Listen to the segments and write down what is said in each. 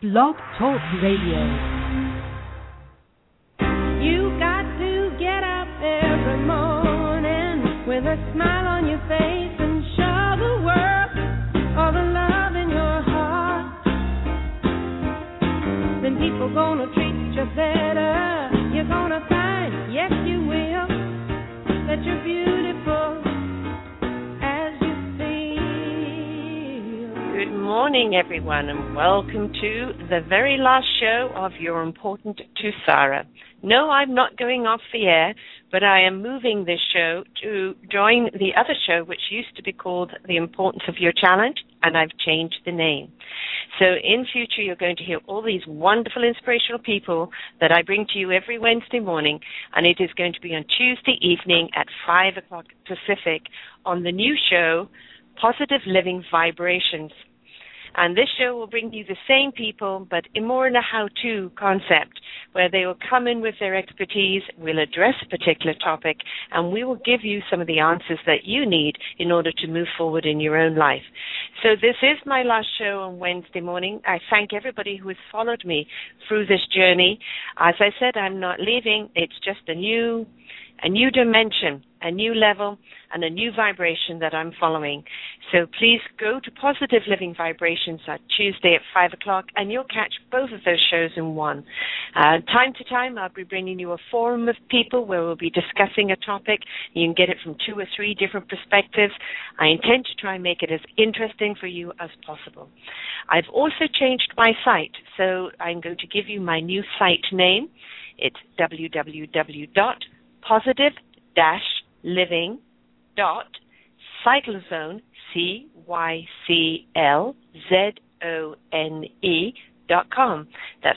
Blog Talk Radio. You got to get up every morning with a smile on your face and show the world all the love in your heart. Then people gonna treat you better. You're gonna find, yes you will, that you're beautiful as you feel. Good morning, everyone, and welcome to the very last show of You're Important to Sarah. No, I'm not going off the air, but I am moving this show to join the other show, which used to be called The Importance of Your Challenge, and I've changed the name. So in future, you're going to hear all these wonderful, inspirational people that I bring to you every Wednesday morning, and it is going to be on Tuesday evening at 5 o'clock Pacific on the new show, Positive Living Vibrations. And this show will bring you the same people, but more in a how-to concept, where they will come in with their expertise, we'll address a particular topic, and we will give you some of the answers that you need in order to move forward in your own life. So this is my last show on Wednesday morning. I thank everybody who has followed me through this journey. As I said, I'm not leaving. It's just a new dimension, a new level, and a new vibration that I'm following. So please go to Positive Living Vibrations at Tuesday at 5 o'clock, and you'll catch both of those shows in one. Time to time, I'll be bringing you a forum of people where we'll be discussing a topic. You can get it from 2 or 3 different perspectives. I intend to try and make it as interesting for you as possible. I've also changed my site, so I'm going to give you my new site name. It's www.positive-living.cyclozone, CYCLZONE.com. That's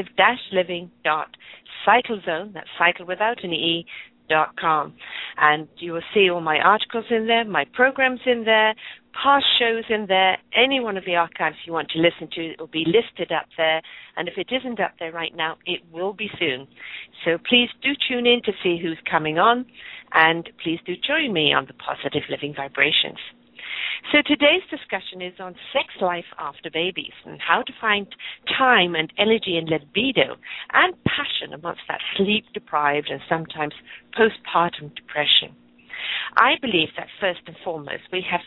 positive-living.cyclozone, that's cycle without an E.com. And you will see all my articles in there, my programs in there, past shows in there, any one of the archives you want to listen to, it will be listed up there. And if it isn't up there right now, it will be soon. So please do tune in to see who's coming on, and please do join me on the Positive Living Vibrations. So today's discussion is on sex life after babies and how to find time and energy and libido and passion amongst that sleep-deprived and sometimes postpartum depression. I believe that first and foremost, we are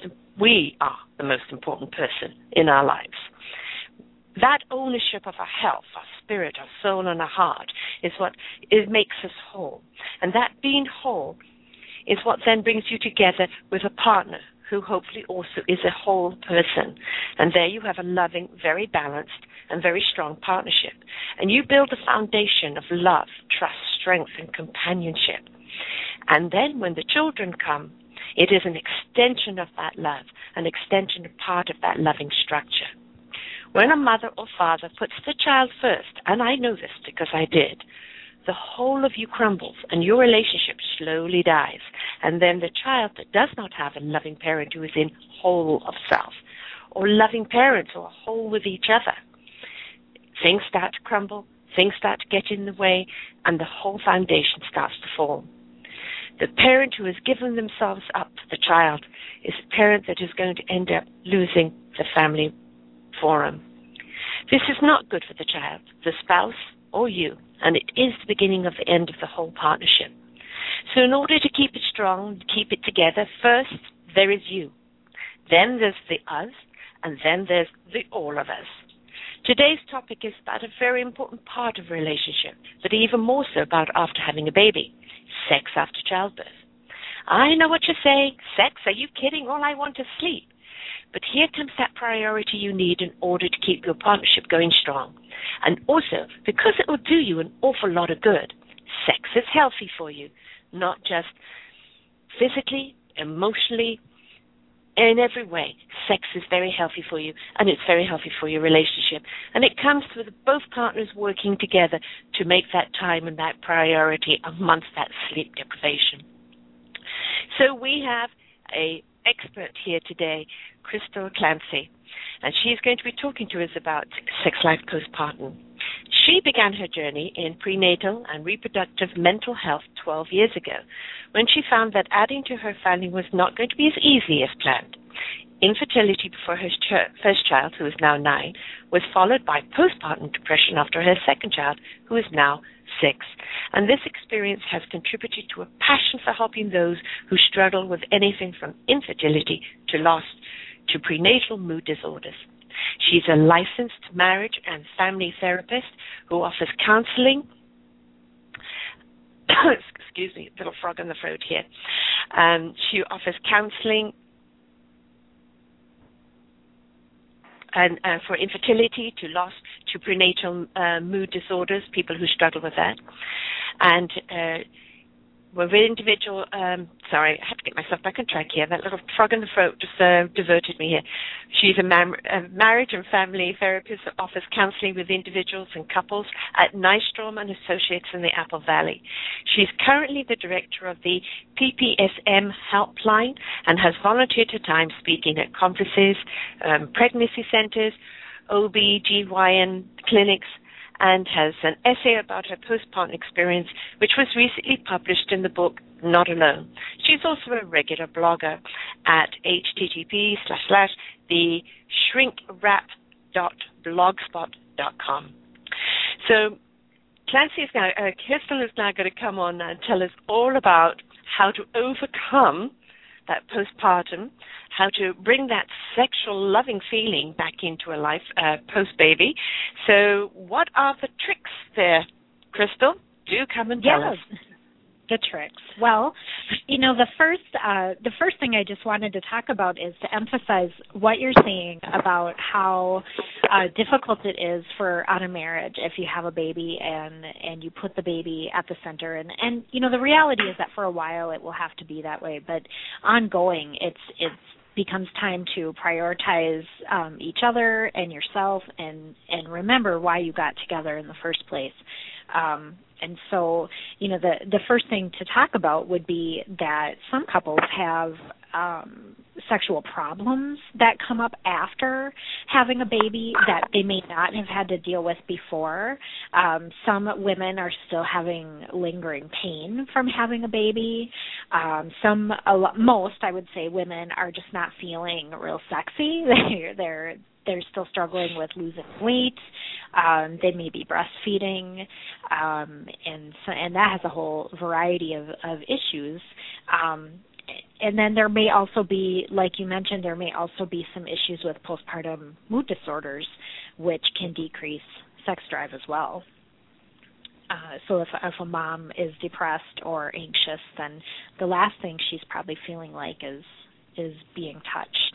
the most important person in our lives. That ownership of our health, our spirit, our soul, and our heart is what makes us whole. And that being whole is what then brings you together with a partner who hopefully also is a whole person. And there you have a loving, very balanced, and very strong partnership. And you build a foundation of love, trust, strength, and companionship. And then when the children come, it is an extension of that love, an extension of part of that loving structure. When a mother or father puts the child first, and I know this because I did, the whole of you crumbles and your relationship slowly dies. And then the child that does not have a loving parent who is in whole of self, or loving parents who are whole with each other, things start to crumble, things start to get in the way, and the whole foundation starts to fall. The parent who has given themselves up to the child is a parent that is going to end up losing the family forum. This is not good for the child, the spouse, or you, and it is the beginning of the end of the whole partnership. So in order to keep it strong, keep it together, first there is you. Then there's the us, and then there's the all of us. Today's topic is about a very important part of a relationship, but even more so about after having a baby, sex after childbirth. I know what you're saying. Sex? Are you kidding? All I want is sleep. But here comes that priority you need in order to keep your partnership going strong. And also, because it will do you an awful lot of good, sex is healthy for you, not just physically, emotionally, in every way. Sex is very healthy for you, and it's very healthy for your relationship. And it comes with both partners working together to make that time and that priority amongst that sleep deprivation. So we have an expert here today, Crystal Clancy, and she's going to be talking to us about sex life postpartum. She began her journey in prenatal and reproductive mental health 12 years ago, when she found that adding to her family was not going to be as easy as planned. Infertility before her first child, who is now 9, was followed by postpartum depression after her second child, who is now 6. And this experience has contributed to a passion for helping those who struggle with anything from infertility to loss to prenatal mood disorders. She's a licensed marriage and family therapist who offers counseling. Excuse me, little frog in the throat here. She offers counseling and for infertility, to loss, to prenatal mood disorders, people who struggle with that. And with individual, sorry, I have to get myself back on track here. That little frog in the throat just diverted me here. She's a marriage and family therapist that offers counseling with individuals and couples at Nystrom and Associates in the Apple Valley. She's currently the director of the PPSM helpline and has volunteered her time speaking at conferences, pregnancy centers, OB/GYN clinics, and has an essay about her postpartum experience, which was recently published in the book Not Alone. She's also a regular blogger at http://theshrinkwrap.blogspot.com. So Crystal is now going to come on and tell us all about how to overcome that postpartum, how to bring that sexual loving feeling back into a life post-baby. So what are the tricks there, Crystal? Do come and tell us. The tricks. Well, the first thing I just wanted to talk about is to emphasize what you're saying about how difficult it is on a marriage if you have a baby and you put the baby at the center. And the reality is that for a while it will have to be that way, but ongoing it's becomes time to prioritize each other and yourself and remember why you got together in the first place. And so, the first thing to talk about would be that some couples have sexual problems that come up after having a baby that they may not have had to deal with before. Some women are still having lingering pain from having a baby. Most, I would say, women are just not feeling real sexy. They're still struggling with losing weight. They may be breastfeeding, and that has a whole variety of issues. And then there may also be, like you mentioned, there may also be some issues with postpartum mood disorders, which can decrease sex drive as well. So if a mom is depressed or anxious, then the last thing she's probably feeling like is being touched.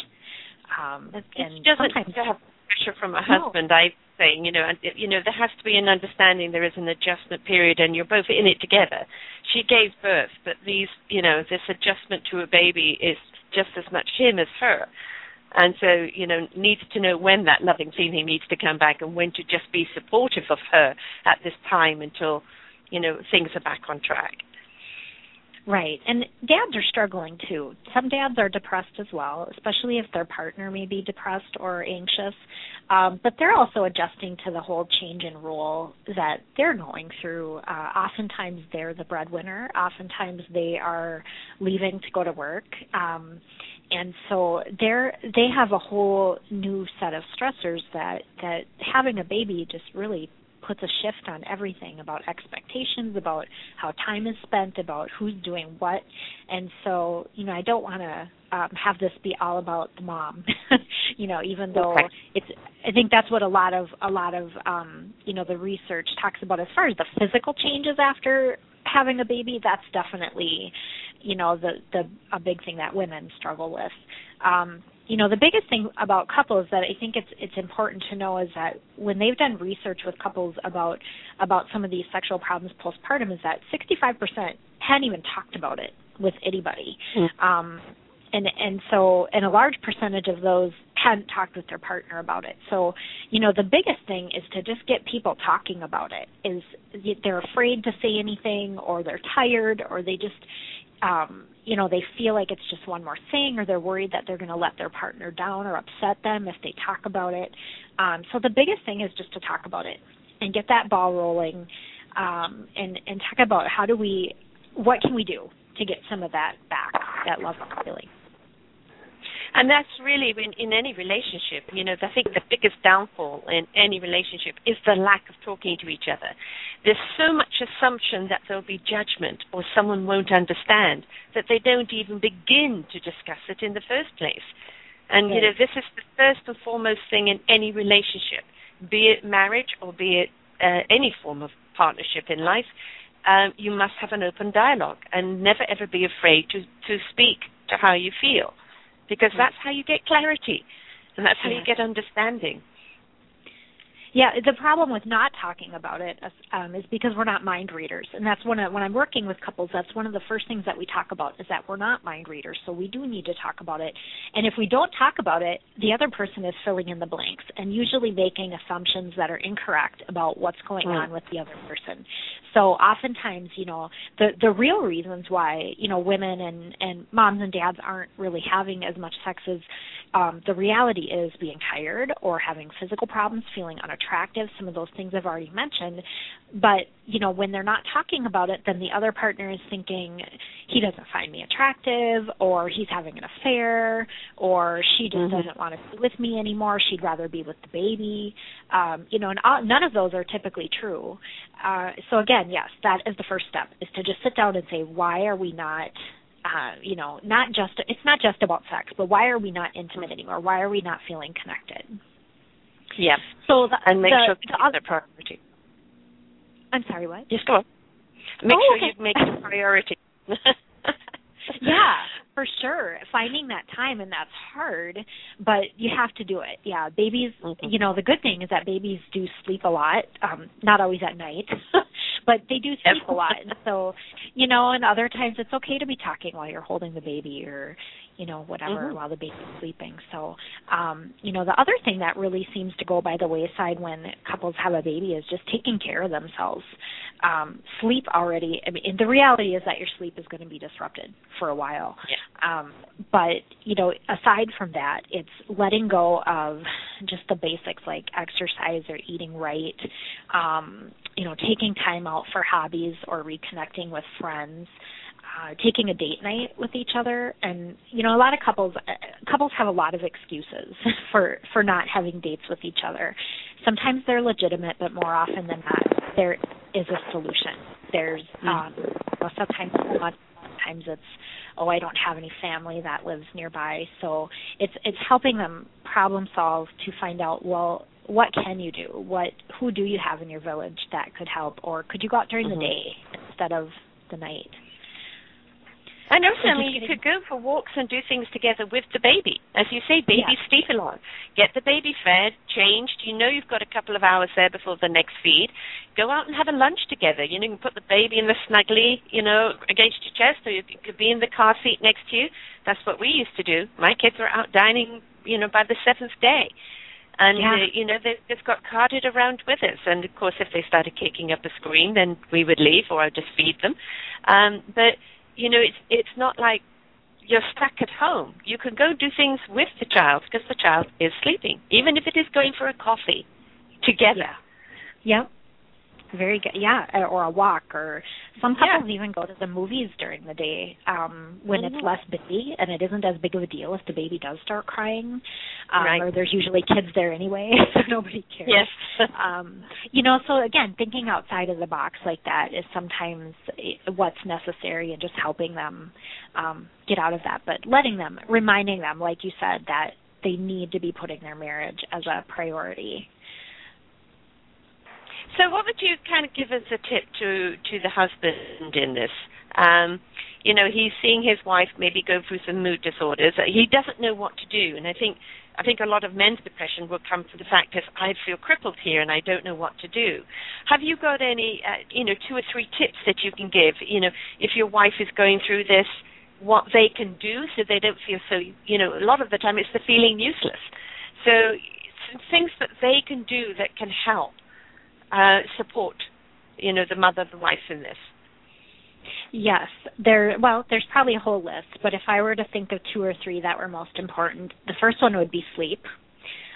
She doesn't have pressure from her husband, I think, there has to be an understanding there is an adjustment period and you're both in it together. She gave birth, but this adjustment to a baby is just as much him as her. And so, needs to know when that loving feeling needs to come back and when to just be supportive of her at this time until, things are back on track. Right, and dads are struggling too. Some dads are depressed as well, especially if their partner may be depressed or anxious. But they're also adjusting to the whole change in role that they're going through. Oftentimes they're the breadwinner. Oftentimes they are leaving to go to work. And so they have a whole new set of stressors that having a baby just really puts a shift on everything about expectations, about how time is spent, about who's doing what. And so, I don't want to have this be all about the mom, even though I think that's what a lot of the research talks about as far as the physical changes after having a baby. That's definitely, a big thing that women struggle with. The biggest thing about couples that I think it's important to know is that when they've done research with couples about some of these sexual problems postpartum is that 65% hadn't even talked about it with anybody. And so a large percentage of those hadn't talked with their partner about it. So, the biggest thing is to just get people talking about it. Is they're afraid to say anything, or they're tired, or they just they feel like it's just one more thing, or they're worried that they're going to let their partner down or upset them if they talk about it. So the biggest thing is just to talk about it. and get that ball rolling, and talk about what can we do to get some of that back, that love feeling. And that's really, in any relationship, I think the biggest downfall in any relationship is the lack of talking to each other. There's so much assumption that there'll be judgment or someone won't understand that they don't even begin to discuss it in the first place. And, this is the first and foremost thing in any relationship, be it marriage or be it any form of partnership in life. You must have an open dialogue and never, ever be afraid to speak to how you feel. Because that's how you get clarity, and that's how you get understanding. Yeah, the problem with not talking about it is because we're not mind readers, and that's when I'm working with couples, that's one of the first things that we talk about is that we're not mind readers, so we do need to talk about it. And if we don't talk about it, the other person is filling in the blanks and usually making assumptions that are incorrect about what's going on with the other person. So oftentimes, the real reasons why, women and moms and dads aren't really having as much sex as the reality is being tired or having physical problems, feeling unattractive, some of those things I've already mentioned. But, when they're not talking about it, then the other partner is thinking he doesn't find me attractive, or he's having an affair, or she just doesn't want to be with me anymore. She'd rather be with the baby. And none of those are typically true. So again, yes, that is the first step, is to just sit down and say, why are we not it's not just about sex, but why are we not intimate anymore? Why are we not feeling connected? Yeah. So and make sure the other priority. I'm sorry, what? Just go on. Make sure you make it a priority. Yeah, for sure. Finding that time, and that's hard, but you have to do it. Yeah, babies, the good thing is that babies do sleep a lot, not always at night, but they do sleep a lot. And so, and other times it's okay to be talking while you're holding the baby or, whatever, while the baby's sleeping. So, the other thing that really seems to go by the wayside when couples have a baby is just taking care of themselves. Sleep already, the reality is that your sleep is going to be disrupted for a while. Yeah. But, aside from that, it's letting go of just the basics like exercise or eating right, taking time out for hobbies or reconnecting with friends, taking a date night with each other. And, a lot of couples have a lot of excuses for not having dates with each other. Sometimes they're legitimate, but more often than not, there is a solution. There's sometimes it's, I don't have any family that lives nearby. So it's helping them problem solve to find out, well, what can you do? Who do you have in your village that could help? Or could you go out during the day instead of the night? And also, you could go for walks and do things together with the baby. As you say, babies sleep a lot. Get the baby fed, changed. You've got a couple of hours there before the next feed. Go out and have a lunch together. You can put the baby in the snuggly, against your chest, or you could be in the car seat next to you. That's what we used to do. My kids were out dining, by the 7th day. And, they just got carted around with us. And, of course, if they started kicking up a scream, then we would leave or I'd just feed them. But it's not like you're stuck at home. You can go do things with the child because the child is sleeping, even if it is going for a coffee together. Yeah. Yep. Very good. Yeah, or a walk, or some couples even go to the movies during the day when it's less busy and it isn't as big of a deal if the baby does start crying, or there's usually kids there anyway, so nobody cares. Yes. So again, thinking outside of the box like that is sometimes what's necessary, and just helping them get out of that, but reminding them, like you said, that they need to be putting their marriage as a priority. So what would you kind of give as a tip to the husband in this? He's seeing his wife maybe go through some mood disorders. He doesn't know what to do. And I think a lot of men's depression will come from the fact that I feel crippled here and I don't know what to do. Have you got any, 2 or 3 tips that you can give, if your wife is going through this, what they can do so they don't feel so, a lot of the time it's the feeling useless. So some things that they can do that can help. Support, the mother, the wife in this. Yes, there's probably a whole list, but if I were to think of 2 or 3 that were most important, the first one would be sleep.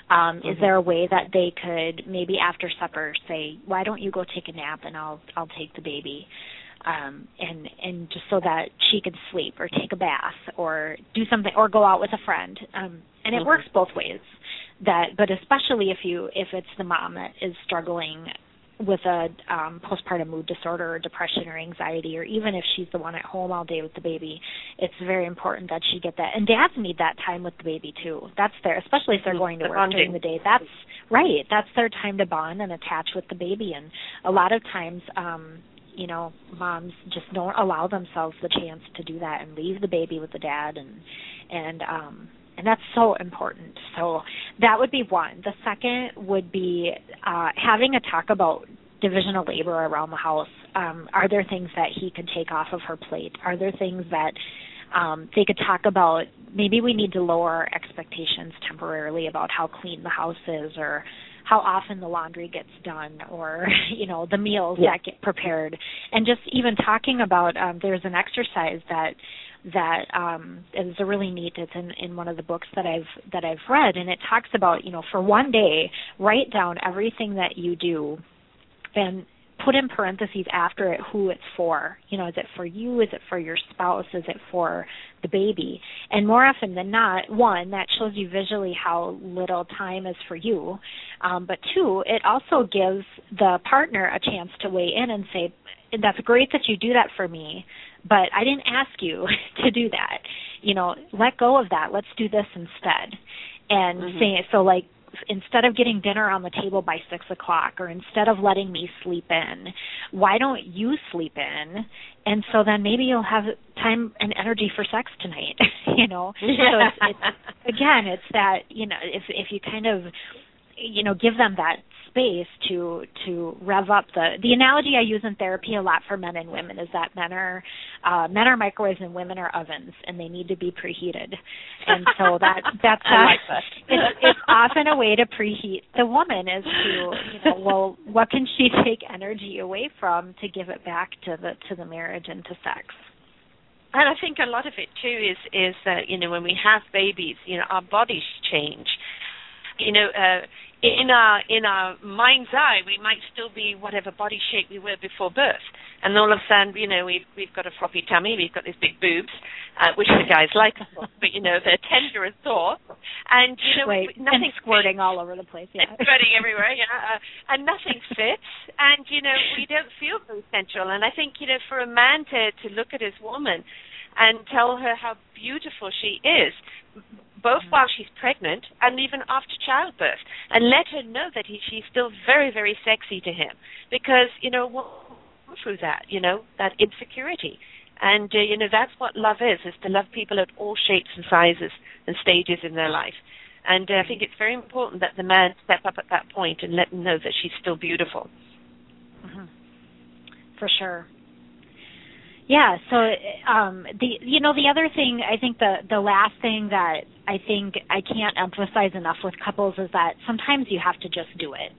Is there a way that they could maybe after supper say, why don't you go take a nap and I'll take the baby? And just so that she could sleep or take a bath or do something or go out with a friend. And it works both ways. But especially if it's the mom that is struggling with a postpartum mood disorder or depression or anxiety, or even if she's the one at home all day with the baby, it's very important that she get that. And dads need that time with the baby too. That's especially if they're going to work during the day. That's right. That's their time to bond and attach with the baby. And a lot of times, moms just don't allow themselves the chance to do that and leave the baby with the dad, and that's so important. So that would be one. The second would be having a talk about division of labor around the house. Are there things that he could take off of her plate? Are there things that they could talk about? Maybe we need to lower our expectations temporarily about how clean the house is, or how often the laundry gets done, or the meals that get prepared. And just even talking about there's an exercise that is a really neat. It's in one of the books that I've read, and it talks about for one day, write down everything that you do, and put in parentheses after it who it's for. Is it for you? Is it for your spouse? Is it for the baby? And more often than not, one, that shows you visually how little time is for you. But two, it also gives the partner a chance to weigh in and say, that's great that you do that for me, but I didn't ask you to do that. Let go of that. Let's do this instead. And instead of getting dinner on the table by 6 o'clock, or instead of letting me sleep in, why don't you sleep in? And so then maybe you'll have time and energy for sex tonight, So it's that, if you kind of, give them that space to rev up the analogy I use in therapy a lot for men and women is that men are microwaves and women are ovens, and they need to be preheated. And so that's I like that. It's often a way to preheat the woman is to what can she take energy away from to give it back to the marriage and to sex. And I think a lot of it too is that when we have babies, our bodies change. In our mind's eye, we might still be whatever body shape we were before birth, and all of a sudden, we've got a floppy tummy, we've got these big boobs, which the guys like, but they're tender as thought, and nothing and squirting all over the place, squirting everywhere, and nothing fits, and we don't feel very sensual. And I think for a man to look at his woman and tell her how beautiful she is, both while she's pregnant and even after childbirth, and let her know that she's still very, very sexy to him, because, through that, that insecurity. And, that's what love is to love people at all shapes and sizes and stages in their life. And I think it's very important that the man step up at that point and let them know that she's still beautiful. Mm-hmm. For sure. Yeah, so the other thing, I think the last thing that I think I can't emphasize enough with couples is that sometimes you have to just do it.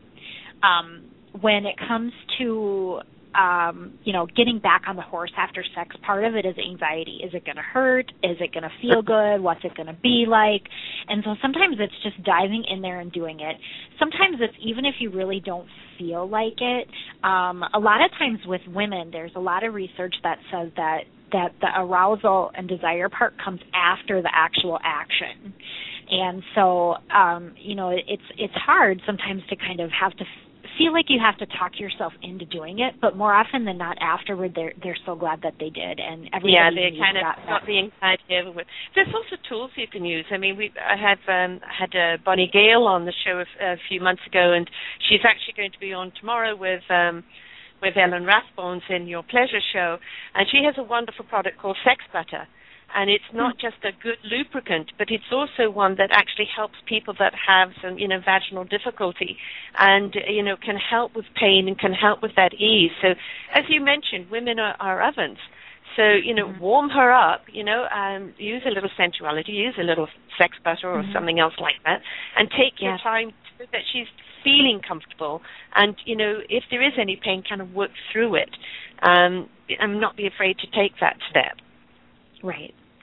When it comes to getting back on the horse after sex, part of it is anxiety. Is it going to hurt? Is it going to feel good? What's it going to be like? And so sometimes it's just diving in there and doing it. Sometimes it's even if you really don't feel like it. A lot of times with women, there's a lot of research that says that the arousal and desire part comes after the actual action. And so, it's hard sometimes to kind of have to feel like you have to talk yourself into doing it, but more often than not, afterward, they're so glad that they did, and everybody they kind of got the anxiety over it. There's also tools you can use. I mean, I had Bonnie Gale on the show a few months ago, and she's actually going to be on tomorrow with Ellen Rathbones in Your Pleasure Show, and she has a wonderful product called Sex Butter. And it's not just a good lubricant, but it's also one that actually helps people that have some, vaginal difficulty and, can help with pain and can help with that ease. So, as you mentioned, women are ovens. So, warm her up, use a little sensuality, use a little sex butter or something else like that, and take your time so that she's feeling comfortable. And, if there is any pain, kind of work through it and not be afraid to take that step. Right.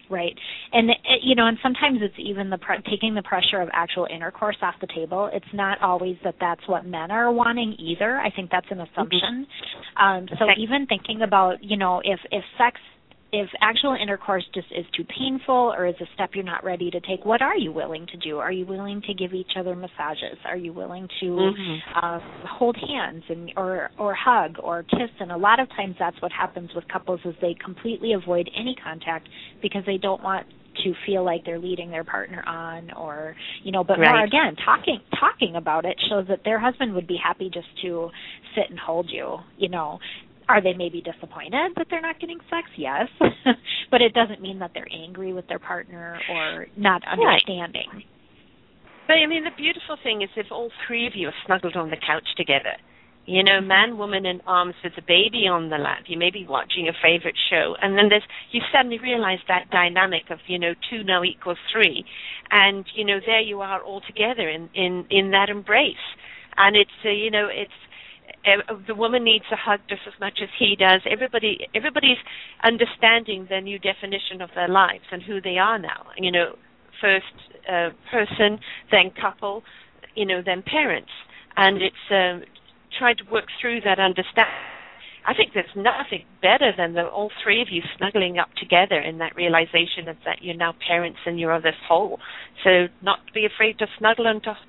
Right. And, and sometimes it's even taking the pressure of actual intercourse off the table. It's not always that that's what men are wanting either. I think that's an assumption. So even thinking about, if actual intercourse just is too painful or is a step you're not ready to take, what are you willing to do? Are you willing to give each other massages? Are you willing to hold hands or hug or kiss? And a lot of times that's what happens with couples is they completely avoid any contact because they don't want to feel like they're leading their partner on but more again, talking about it shows that their husband would be happy just to sit and hold you, Are they maybe disappointed that they're not getting sex? Yes. But it doesn't mean that they're angry with their partner or not understanding. Right. But, the beautiful thing is if all three of you are snuggled on the couch together, man, woman in arms with a baby on the lap, you may be watching a favorite show, and then you suddenly realize that dynamic of, 2 now equals 3, and, there you are all together in that embrace. And it's, the woman needs a hug just as much as he does. Everybody's understanding the new definition of their lives and who they are now. First person, then couple, then parents. And it's trying to work through that understanding. I think there's nothing better than all three of you snuggling up together in that realization of that you're now parents and you're this whole. So not be afraid to snuggle and to,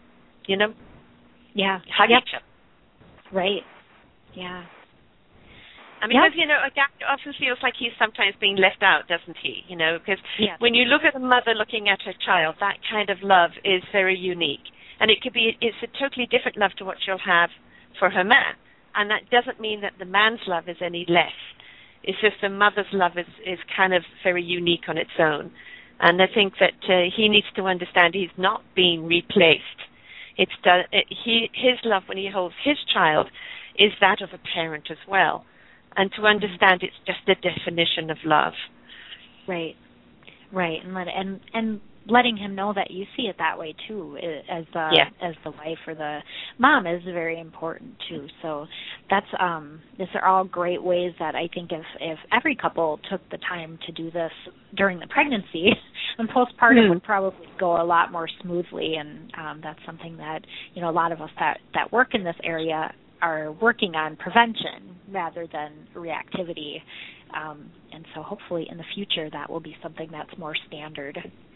hug each other. Right. Yeah. Because, a guy often feels like he's sometimes being left out, doesn't he? Because when you look at a mother looking at her child, that kind of love is very unique. And it's a totally different love to what she'll have for her man. And that doesn't mean that the man's love is any less. It's just the mother's love is kind of very unique on its own. And I think that he needs to understand he's not being replaced. His love when he holds his child is that of a parent as well, and to understand it's just a definition of love. Right, and letting him know that you see it that way too, as the wife or the mom, is very important too. So that's these are all great ways that I think if every couple took the time to do this during the pregnancy, and postpartum would probably go a lot more smoothly. And that's something that a lot of us that work in this area are working on prevention rather than reactivity. And so hopefully in the future that will be something that's more standard.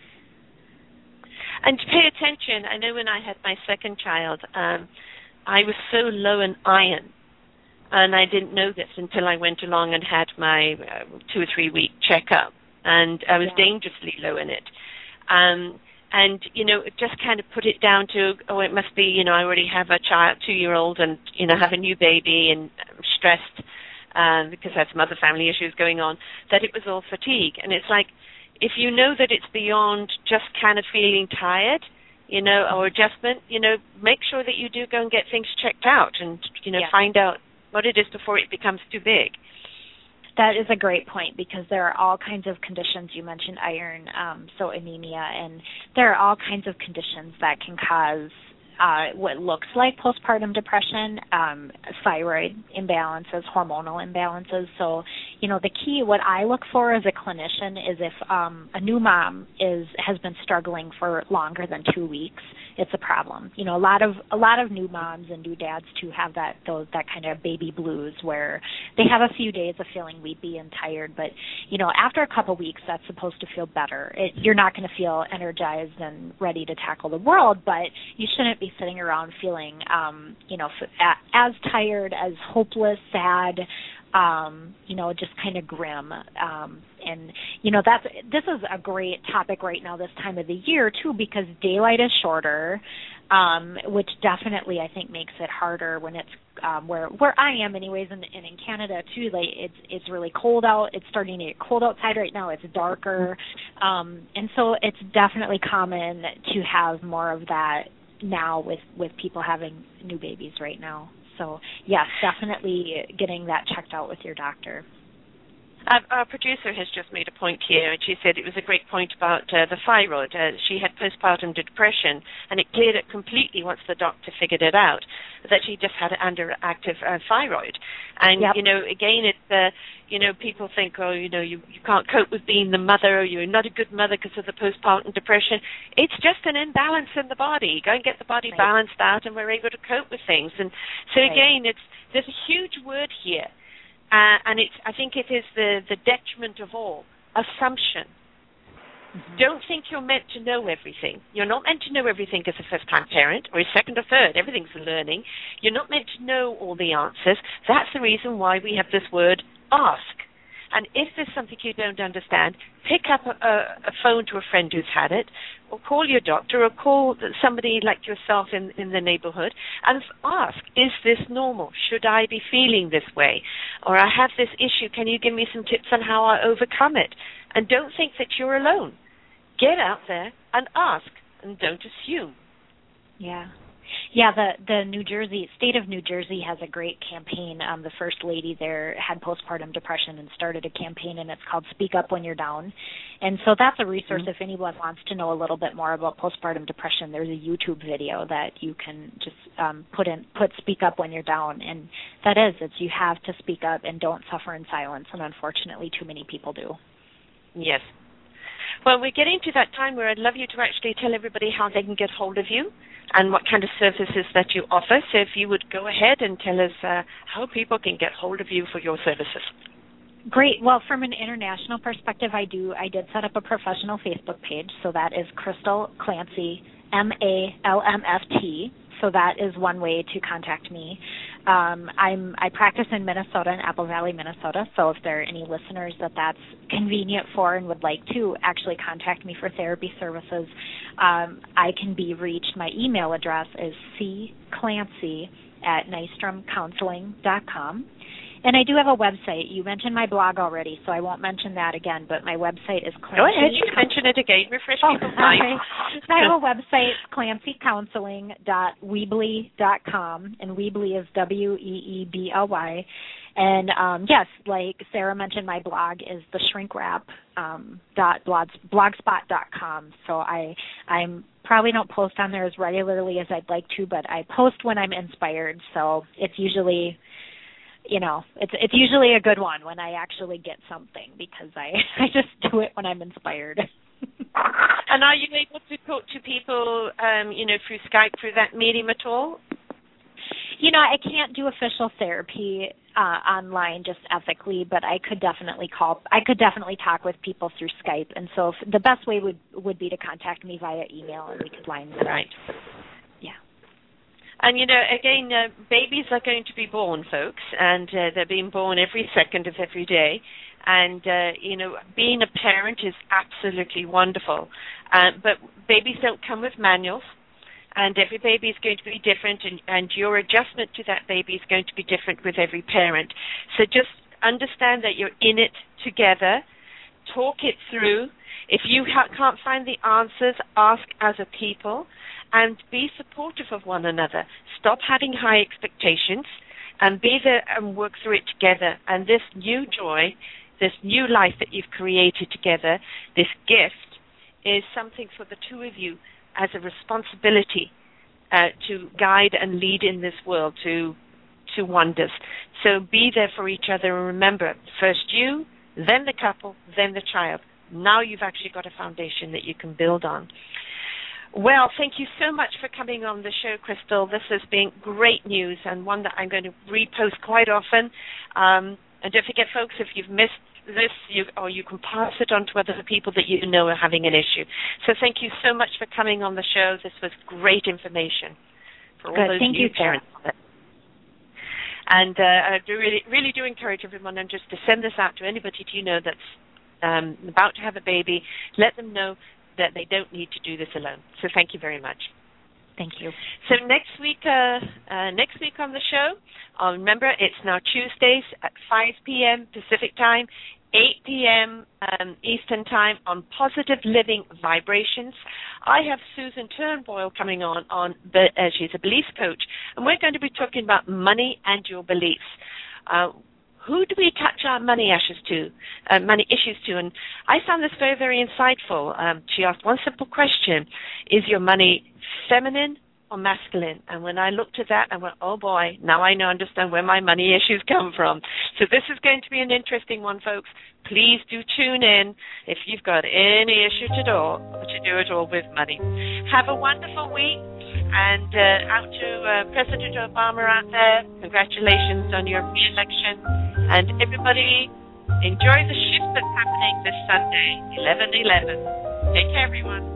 And to pay attention, I know when I had my second child, I was so low in iron, and I didn't know this until I went along and had my 2 or 3 week checkup, and I was dangerously low in it. And, just kind of put it down to, it must be, I already have a 2-year-old and, have a new baby and I'm stressed because I have some other family issues going on, that it was all fatigue. And it's like, if you know that it's beyond just kind of feeling tired, or adjustment, make sure that you do go and get things checked out and, find out what it is before it becomes too big. That is a great point, because there are all kinds of conditions. You mentioned iron, so anemia, and there are all kinds of conditions that can cause what looks like postpartum depression, thyroid imbalances, hormonal imbalances. So, the key, what I look for as a clinician is if a new mom has been struggling for longer than 2 weeks, it's a problem. A lot of new moms and new dads too have that kind of baby blues where they have a few days of feeling weepy and tired, but after a couple weeks that's supposed to feel better. You're not going to feel energized and ready to tackle the world, but you shouldn't be sitting around feeling as tired, as hopeless, sad, just kind of grim. And this is a great topic right now this time of the year too, because daylight is shorter, which definitely I think makes it harder when it's where I am anyways, and in Canada too. Like it's really cold out. It's starting to get cold outside right now. It's darker, and so it's definitely common to have more of that now with people having new babies right now. So yes, definitely getting that checked out with your doctor. Our producer has just made a point here, and she said it was a great point about the thyroid. She had postpartum depression, and it cleared it completely once the doctor figured it out, that she just had an underactive thyroid. And, yep. Again, it's, people think, you can't cope with being the mother, or you're not a good mother because of the postpartum depression. It's just an imbalance in the body. Go and get the body balanced out, and we're able to cope with things. And so, again, there's a huge word here. And I think it is the detriment of all, assumption. Mm-hmm. Don't think you're meant to know everything. You're not meant to know everything as a first-time parent or a second or third. Everything's learning. You're not meant to know all the answers. That's the reason why we have this word, ask. And if there's something you don't understand, pick up a phone to a friend who's had it, or call your doctor, or call somebody like yourself in the neighborhood, and ask, is this normal? Should I be feeling this way? Or I have this issue. Can you give me some tips on how I overcome it? And don't think that you're alone. Get out there and ask, and don't assume. Yeah. Yeah, the state of New Jersey has a great campaign. The first lady there had postpartum depression and started a campaign, and it's called Speak Up When You're Down. And so that's a resource if anyone wants to know a little bit more about postpartum depression. There's a YouTube video that you can just put Speak Up When You're Down, and it's you have to speak up and don't suffer in silence, and unfortunately too many people do. Yes. Well, we're getting to that time where I'd love you to actually tell everybody how they can get hold of you and what kind of services that you offer. So if you would go ahead and tell us how people can get hold of you for your services. Great. Well, from an international perspective, I did set up a professional Facebook page, so that is Crystal Clancy, MALMFT. So that is one way to contact me. I practice in Minnesota, in Apple Valley, Minnesota. So if there are any listeners that's convenient for and would like to actually contact me for therapy services, I can be reached. My email address is cclancy@nystromcounseling.com. And I do have a website. You mentioned my blog already, so I won't mention that again, but my website is Clancy. Go ahead, you can mention it again. Refresh people's minds. I have a website, clancycounseling.weebly.com, and Weebly is WEEBLY. And, yes, like Sarah mentioned, my blog is the shrinkwrap.blogspot.com. So I probably don't post on there as regularly as I'd like to, but I post when I'm inspired. So it's usually... it's usually a good one when I actually get something, because I just do it when I'm inspired. And are you able to talk to people, through Skype, through that medium at all? I can't do official therapy online just ethically, but I could definitely talk with people through Skype. And so the best way would be to contact me via email, and we could line that up. Right. And, again, babies are going to be born, folks, and they're being born every second of every day. And, being a parent is absolutely wonderful. But babies don't come with manuals, and every baby is going to be different, and your adjustment to that baby is going to be different with every parent. So just understand that you're in it together. Talk it through. If you can't find the answers, ask as a people. And be supportive of one another. Stop having high expectations, and be there and work through it together. And this new joy, this new life that you've created together, this gift, is something for the two of you as a responsibility to guide and lead in this world to wonders. So be there for each other, and remember, first you, then the couple, then the child. Now you've actually got a foundation that you can build on. Well, thank you so much for coming on the show, Crystal. This has been great news, and one that I'm going to repost quite often. And don't forget, folks, if you've missed this, you can pass it on to other people that you know are having an issue. So thank you so much for coming on the show. This was great information for all those new parents. And I really do encourage everyone and just to send this out to anybody you know that's about to have a baby. Let them know that they don't need to do this alone. So thank you very much. Thank you. So next week on the show, remember it's now Tuesdays at 5 p.m. Pacific time, 8 p.m. Eastern time on Positive Living Vibrations. I have Susan Turnboyle coming on she's a beliefs coach, and we're going to be talking about money and your beliefs. who do we attach our money issues to? And I found this very, very insightful. She asked one simple question: is your money feminine or masculine? And when I looked at that, I went, oh boy, now I understand where my money issues come from. So this is going to be an interesting one, folks. Please do tune in if you've got any issue to do it all with money. Have a wonderful week. And out to President Obama out there, congratulations on your re-election. And everybody, enjoy the shift that's happening this Sunday, 11/11. Take care, everyone.